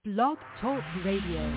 Blog Talk Radio.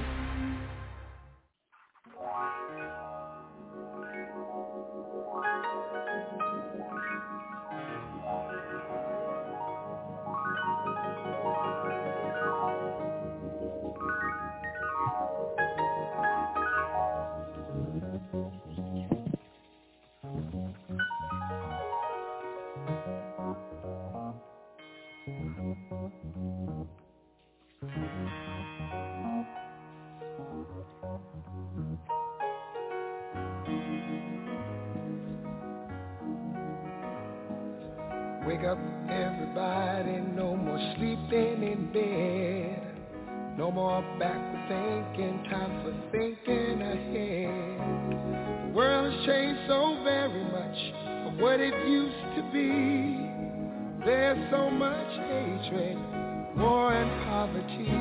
Wake up, everybody, no more sleeping in bed. No more backward thinking, time for thinking ahead. The world has changed so very much from what it used to be. There's so much hatred, war and poverty.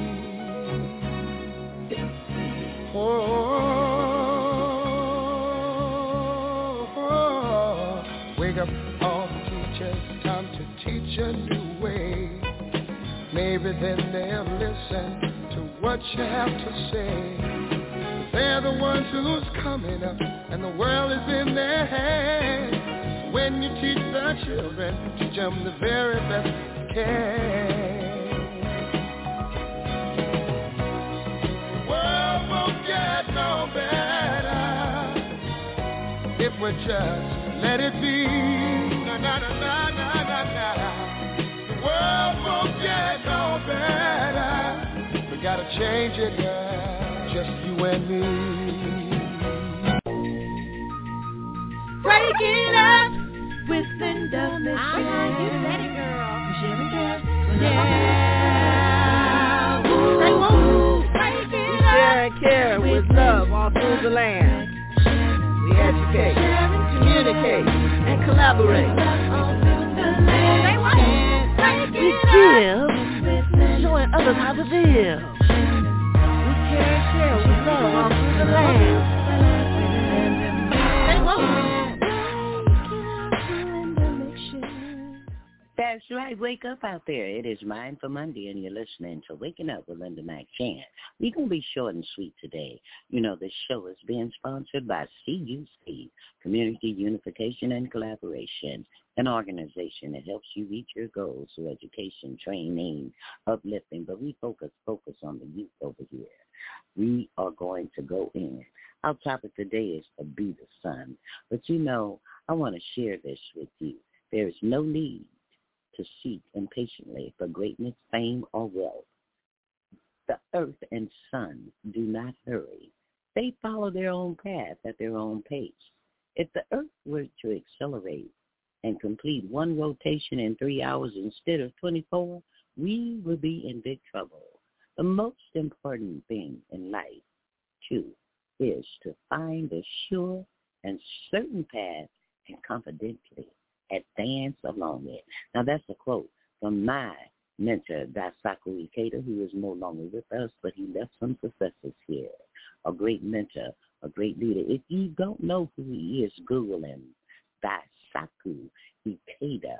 Wake up, all the teachers, time to teach a new way. Maybe then they'll listen to what you have to say. They're the ones who's coming up, and the world is in their hands. When you teach the children, teach them the very best you can. The world won't get no better if we just let it be. Na na na na na na na. The world won't get no better. We gotta change it, girl. Just you and me. Break it up with Linda Mission. You said it, girl. Yeah. Say whoa. Break it up. Share and care with love all through the land. We educate, communicate, and collaborate. We give, showing others how to live. We care and share with love all through the land. That's right. Wake up out there. It is Mindful Monday, and you're listening to Waking Up with Linda McCann. We're going to be short and sweet today. You know, this show is being sponsored by CUC, Community Unification and Collaboration, an organization that helps you reach your goals through education, training, uplifting, but we focus on the youth over here. We are going to go in. Our topic today is to be the sun. But, you know, I want to share this with you. There is no need to seek impatiently for greatness, fame, or wealth. The earth and sun do not hurry. They follow their own path at their own pace. If the earth were to accelerate and complete one rotation in 3 hours instead of 24, we would be in big trouble. The most important thing in life, too, is to find a sure and certain path and confidently advance along it. Now, that's a quote from my mentor, Daisaku Ikeda, who is no longer with us, but he left some successors here. A great mentor, a great leader. If you don't know who he is, Google him. Daisaku Ikeda,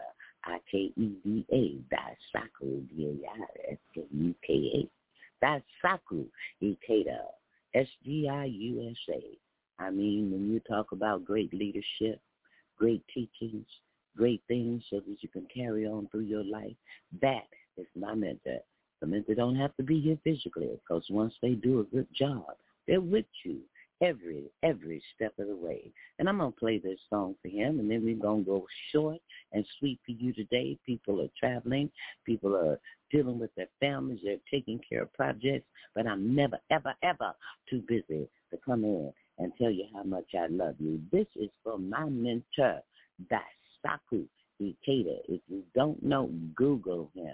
Ikeda, Daisaku, D-A-I-S-K-U-K-A. Daisaku Ikeda, S-G-I-U-S-A. I mean, when you talk about great leadership, great teachings, great things so that you can carry on through your life, that is my mentor. The mentor don't have to be here physically, because once they do a good job, they're with you every step of the way. And I'm going to play this song for him, and then we're going to go short and sweet for you today. People are traveling. People are dealing with their families. They're taking care of projects. But I'm never, ever, ever too busy to come in and tell you how much I love you. This is from my mentor, Daisaku Ikeda. If you don't know, Google him.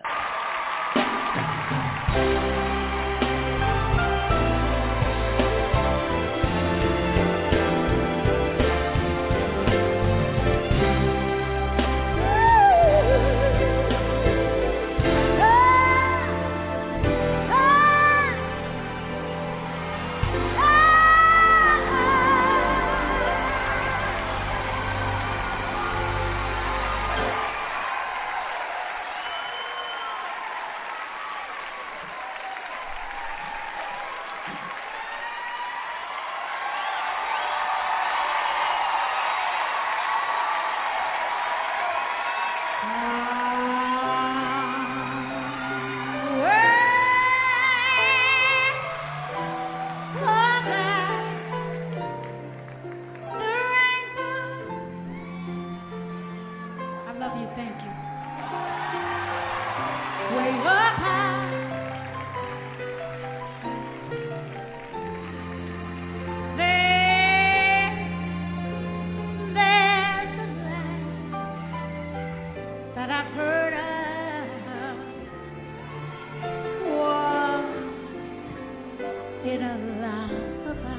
in a lullaby.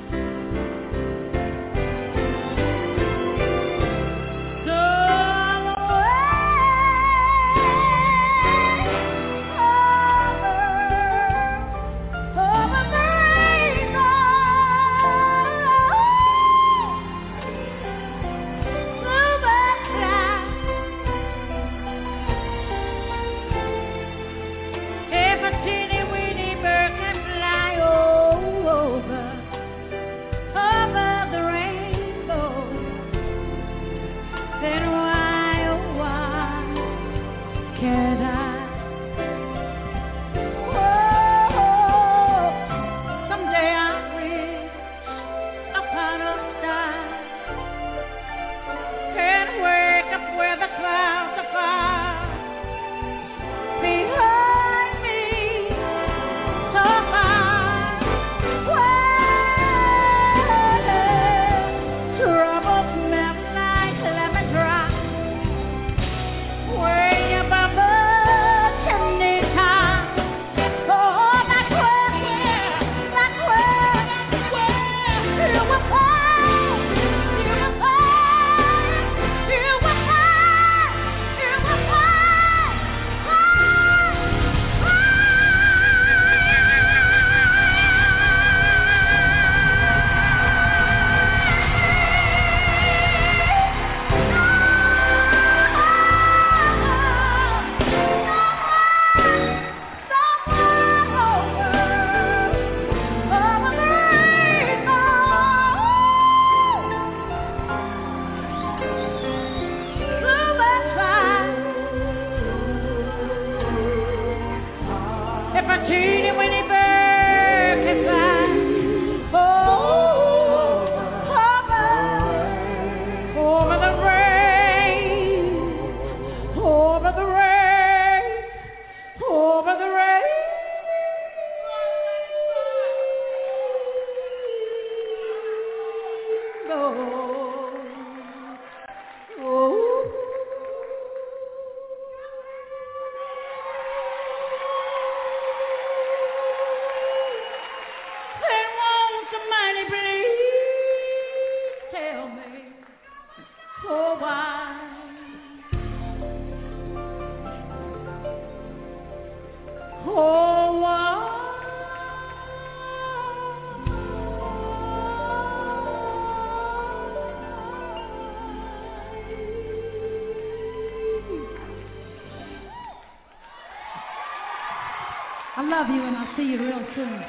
I love you, and I'll see you real soon.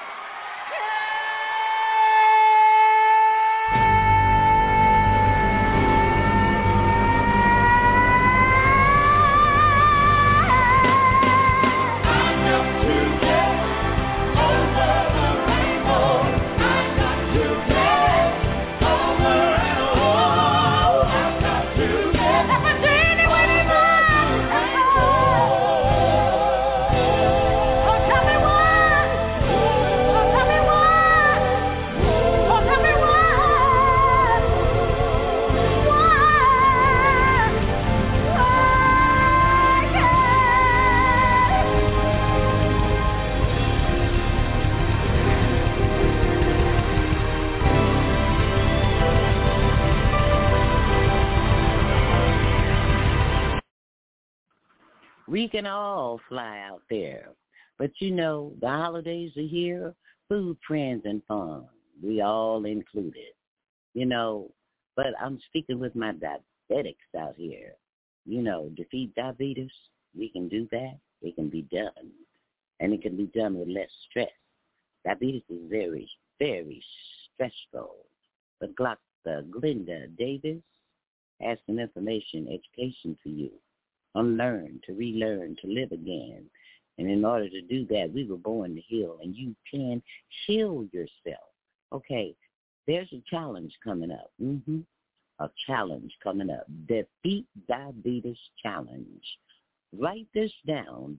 We can all fly out there. But you know, the holidays are here, food, friends, and fun. We all included. You know, but I'm speaking with my diabetics out here. You know, defeat diabetes. We can do that. It can be done. And it can be done with less stress. Diabetes is very, very stressful. But Dr. Glenda Davis has some information, education for you. Unlearn, to relearn, to live again. And in order to do that, we were born to heal, and you can heal yourself. Okay, there's a challenge coming up. A challenge coming up. Defeat Diabetes Challenge. Write this down,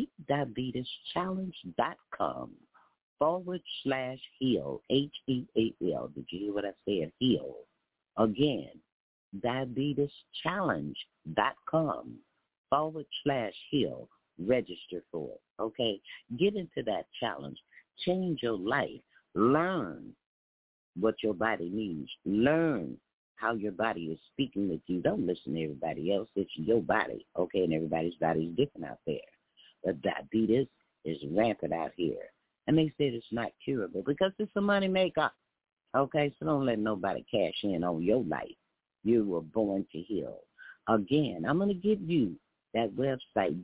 defeatdiabeteschallenge.com/heal, HEAL. Did you hear what I said? Heal. Again, diabeteschallenge.com/heal. Register for it, okay? Get into that challenge. change your life. Learn what your body needs. Learn how your body is speaking with you. Don't listen to everybody else. It's your body, okay? And everybody's body is different out there. But diabetes is rampant out here. And they said it's not curable because it's a money maker, okay? So don't let nobody cash in on your life. You were born to heal. Again, I'm going to give you that website,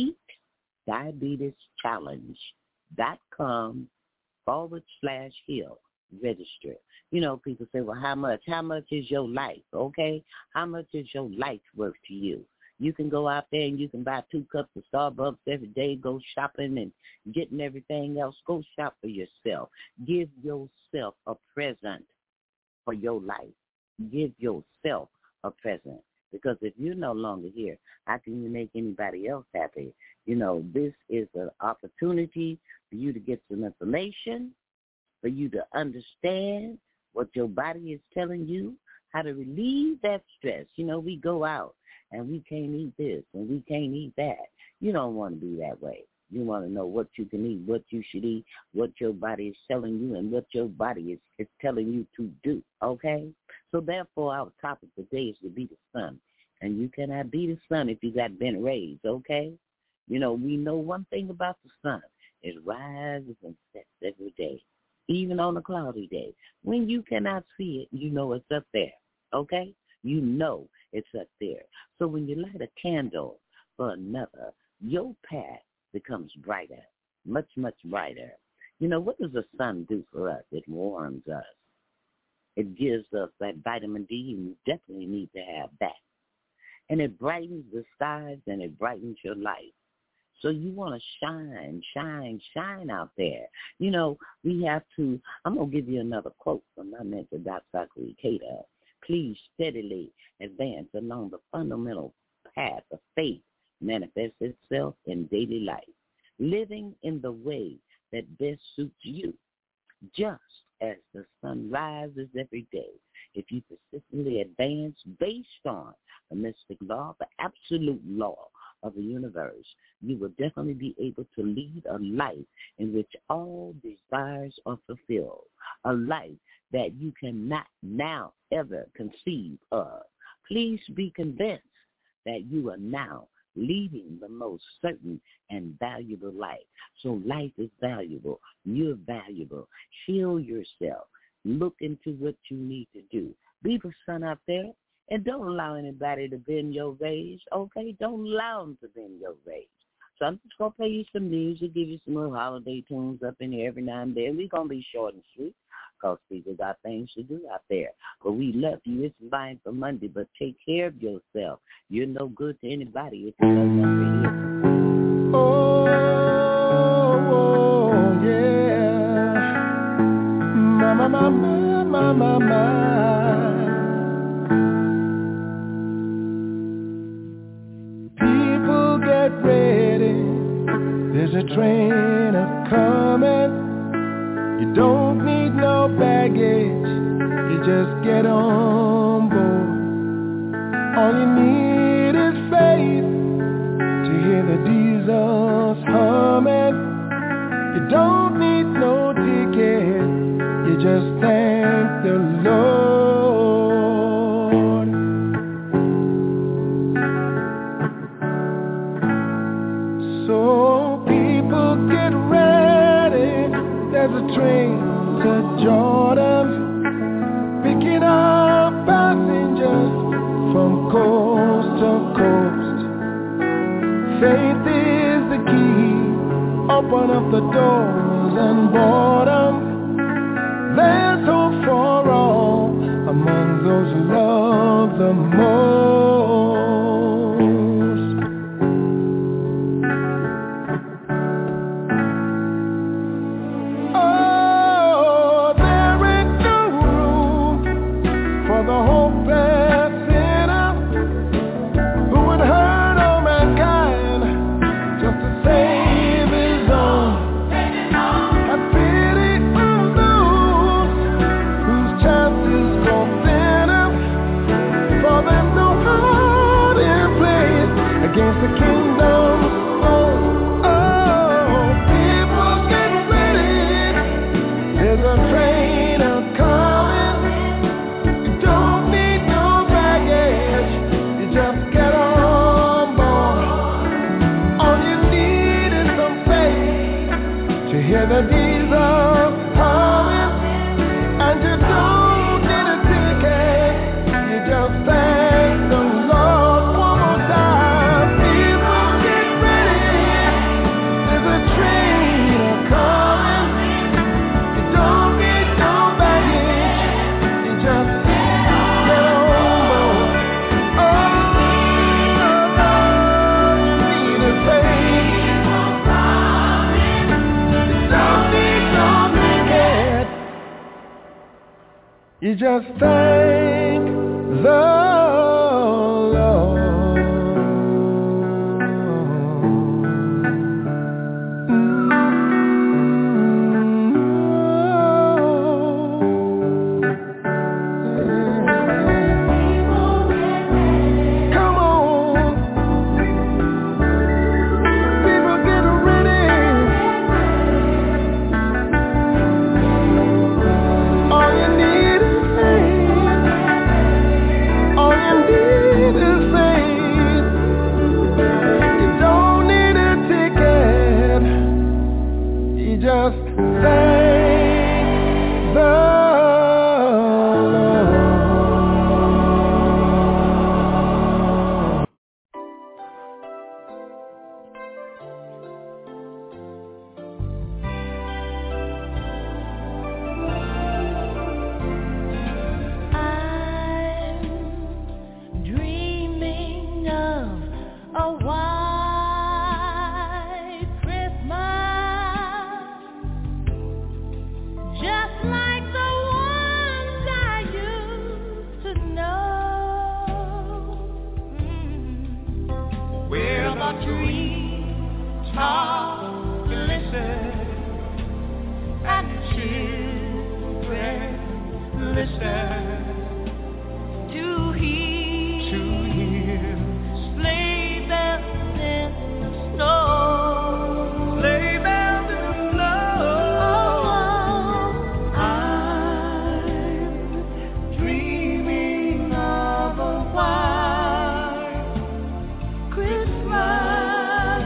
defeatdiabeteschallenge.com/heal. Register. You know, people say, well, how much? How much is your life, okay? How much is your life worth to you? You can go out there and you can buy 2 cups of Starbucks every day, go shopping and getting everything else. Go shop for yourself. Give yourself a present for your life. Give yourself a present. Because if you're no longer here, how can you make anybody else happy? You know, this is an opportunity for you to get some information, for you to understand what your body is telling you, how to relieve that stress. You know, we go out and we can't eat this and we can't eat that. You don't want to be that way. You want to know what you can eat, what you should eat, what your body is telling you, and what your body is telling you to do, okay? So therefore, our topic today is to be the sun. And you cannot be the sun if you got bent rays, okay? You know, we know one thing about the sun. It rises and sets every day, even on a cloudy day. When you cannot see it, you know it's up there, okay? You know it's up there. So when you light a candle for another, your path becomes brighter, much, much brighter. You know, what does the sun do for us? It warms us. It gives us that vitamin D, and you definitely need to have that. And it brightens the skies, and it brightens your life. So you want to shine, shine, shine out there. You know, we have to, I'm going to give you another quote from my mentor, Dr. Cater. Please steadily advance along the fundamental path of faith manifests itself in daily life, living in the way that best suits you, just as the sun rises every day. If you persistently advance based on the mystic law, the absolute law of the universe, you will definitely be able to lead a life in which all desires are fulfilled, a life that you cannot now ever conceive of. Please be convinced that you are now leading the most certain and valuable life. So life is valuable. You're valuable. Heal yourself. Look into what you need to do. Be the sun out there, and don't allow anybody to bend your rays, okay? Don't allow them to bend your rays. So I'm just going to play you some music, give you some little holiday tunes up in here every now and then. We're going to be short and sweet because people got things to do out there. But we love you. It's Mind for Monday, but take care of yourself. You're no good to anybody if you're no longer here. Oh, yeah. My. People get ready. There's a train a-coming. You don't need no baggage. You just get on board. All you need is faith to hear the diesels humming. You don't need no ticket. You just thank the Lord. So people get ready. There's a train to Jordan, picking up passengers from coast to coast. Faith is the key. Open up the doors and board 'em. There's hope for all among those who love the most. Oh, there ain't no room for the hopeless sinner who would hurt all mankind just to save his own. Have pity on those whose chances go thinner, for there's no the days are coming, and you don't need a ticket. You just thank the Lord one more time. People get ready. There's a train coming. You don't need no baggage. You just get on board. Oh, you need a train. You just thank the Lord. Come on, people get ready. All you need is faith. All you need is faith. You don't need a ticket. You just thank the Lord. I'm dreaming of a white Christmas, just like the ones I used to know, where the treetops glisten and children listen to hear sleigh bells in the snow. Sleigh bells in the snow. I'm dreaming of a white Christmas,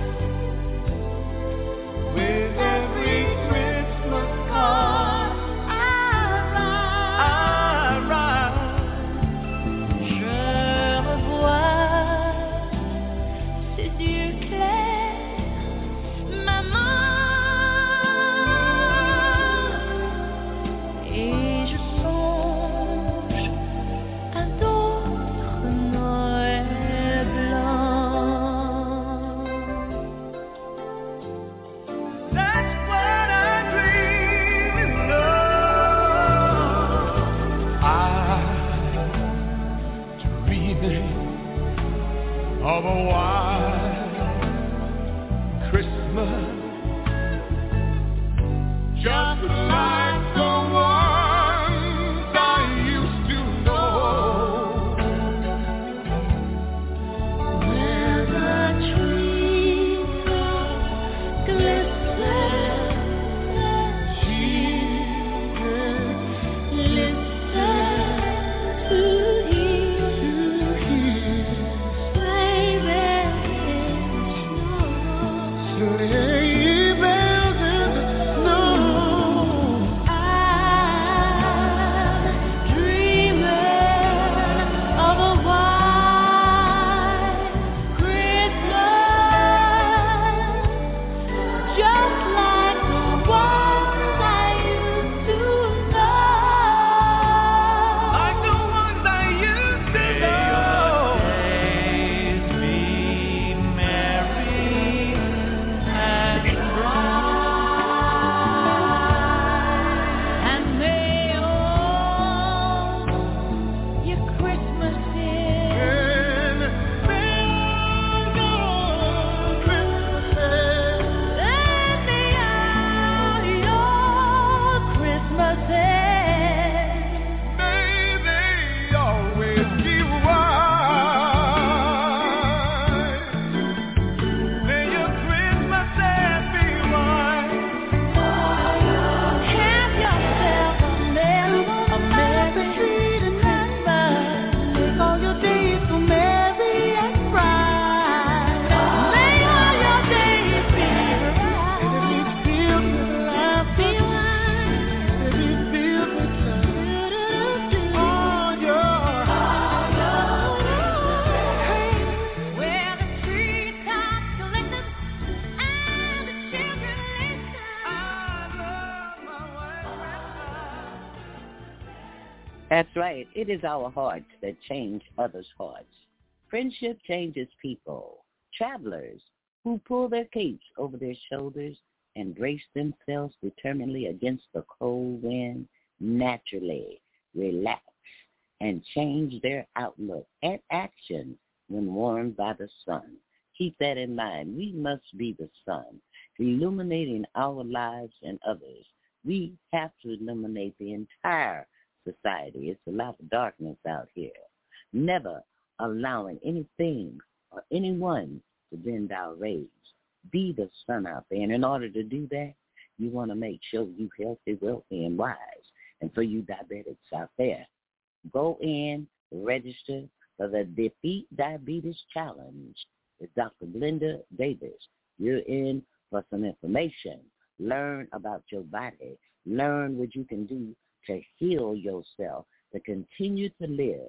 with every Christmas card I write. Je revois ces yeux clairs, maman, et je songe à d'autres Noëls blancs. That's what I'm dreaming of. Dreaming of a white Christmas, just like the ones I used to know, Where the treetops glisten and children listen to hear sleigh bells in the snow. sleigh bells in the snow. That's right. It is our hearts that change others' hearts. Friendship changes people. Travelers who pull their capes over their shoulders and brace themselves determinedly against the cold wind naturally relax and change their outlook and action when warmed by the sun. Keep that in mind. We must be the sun, illuminating our lives and others. We have to illuminate the entire society. It's a lot of darkness out here. Never allowing anything or anyone to bend our rays. Be the sun out there. And in order to do that, you want to make sure you're healthy, wealthy, and wise. And for you diabetics out there, go in, register for the Defeat Diabetes Challenge with Dr. Glenda Davis. You're in for some information. Learn about your body. Learn what you can do to heal yourself, to continue to live.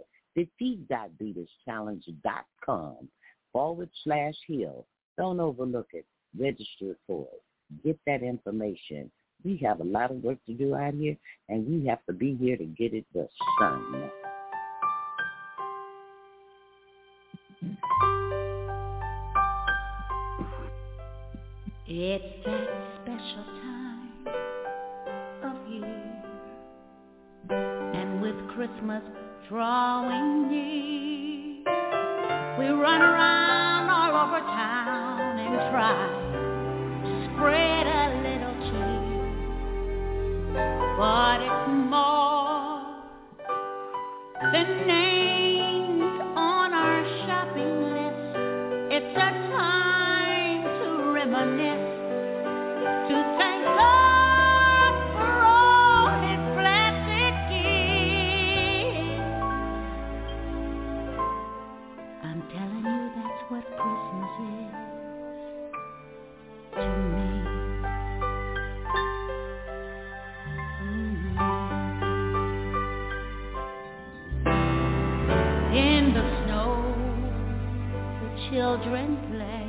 DefeatDiabetesChallenge.com/heal. Don't overlook it. Register for it. Get that information. We have a lot of work to do out here, and we have to be here to get it the sun. It's that special time of year, and with Christmas drawing near, we run around all over town and try to spread a little cheer, but it's more than names on our shopping list. It's a time to reminisce, to thank God for all His blessed gifts. I'm telling you, that's what Christmas is to me. In the snow, the children play,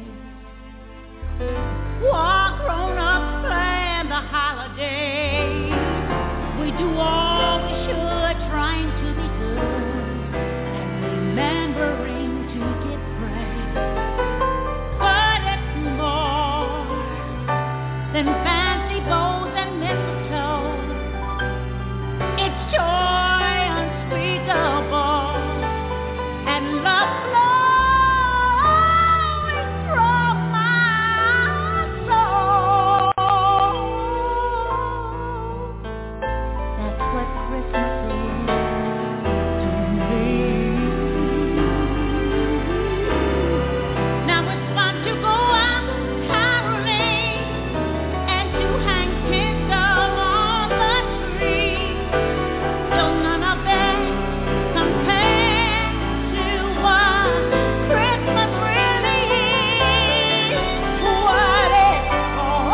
while grown-ups plan the holiday. We do all we should, trying to be good and remembering to give praise. But it's more than fancy bows and mistletoe. It's joy unspeakable and love flowing from my soul. That's what Christmas is to me. Now it's fun to go out caroling and to hang tinsel on the tree. Still none of it compares to what Christmas really is. What it's all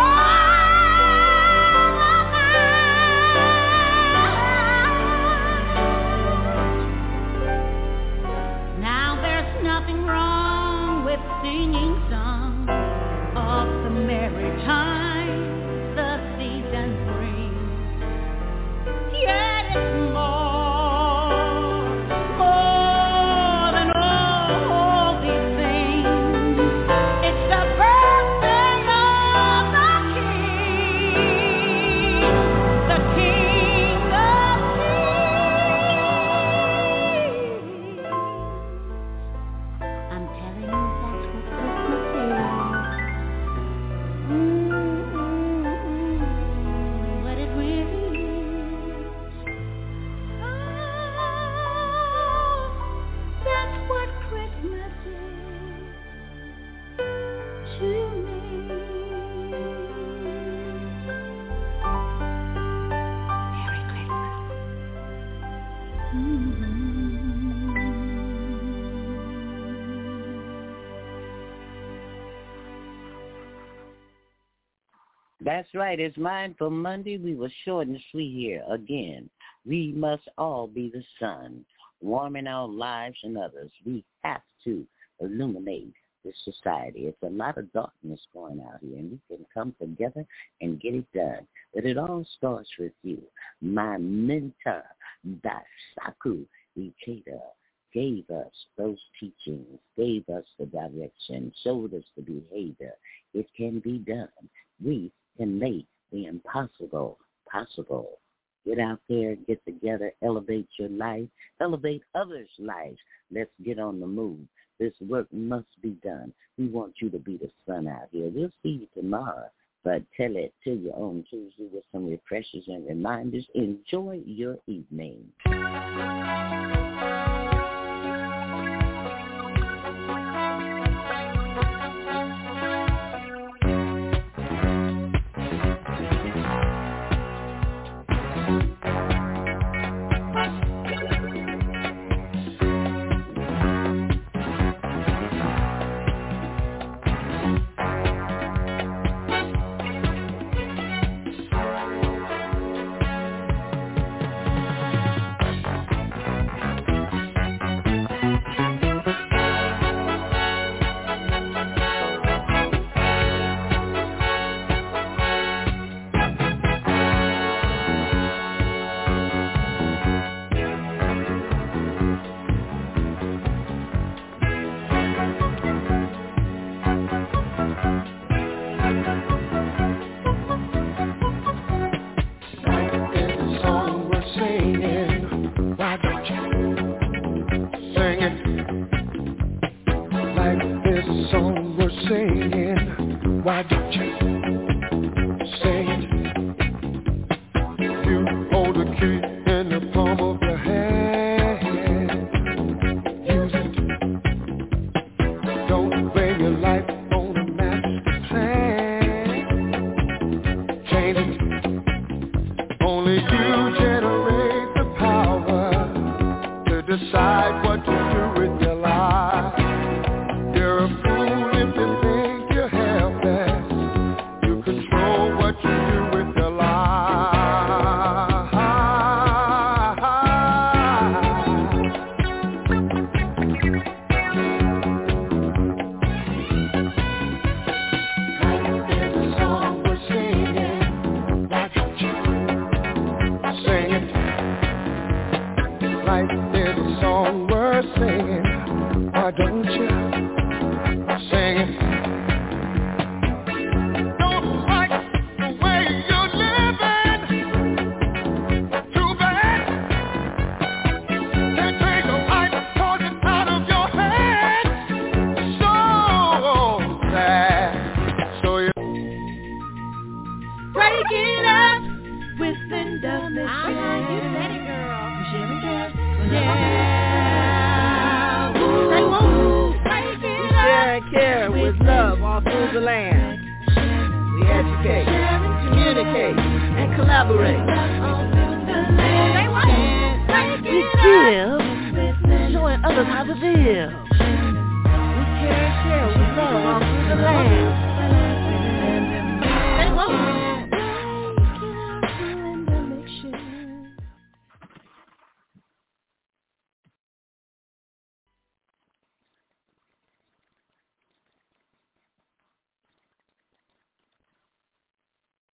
about. Now there's nothing wrong with singing songs of the merry time the season brings. Yet it's more than all these things. It's the birthday of the King of Kings. I'm telling you, that's what Christmas is. What it really is. Oh, that's what Christmas is to me. Merry Christmas. That's right. It's Mindful Monday. We were short and sweet here again. We must all be the sun, warming our lives and others. We have to illuminate this society. It's a lot of darkness going out here, and we can come together and get it done. But it all starts with you. My mentor, Daisaku Ikeda gave us those teachings, gave us the direction, showed us the behavior. It can be done. We can make the impossible possible. Get out there, get together, elevate your life, elevate others' lives. Let's get on the move. This work must be done. We want you to be the sun out here. We'll see you tomorrow, but tell it to your own Tuesday with some refreshers and reminders. Enjoy your evening. Why don't you sing it? You hold the key in the palm of your hand. Use it. Don't blame your life on a master plan. Change it. Only you generate the power to decide what to do with your life. You're a fool if you think you have that. You control what you do with your life. Like there's a song we're singing, why don't you sing it? Like there's a song we're singing, why don't you sing it? Don't like the way you're living. Too bad. Can't take a life, cause it's out of your hands. So sad. So you Break it up with Linda Michelle. You said it, girl. Yeah. Say woo. Break it Share and care with love all through the land. We educate, communicate, and collaborate. We give, showing others how to live. We care and share with love all through the land.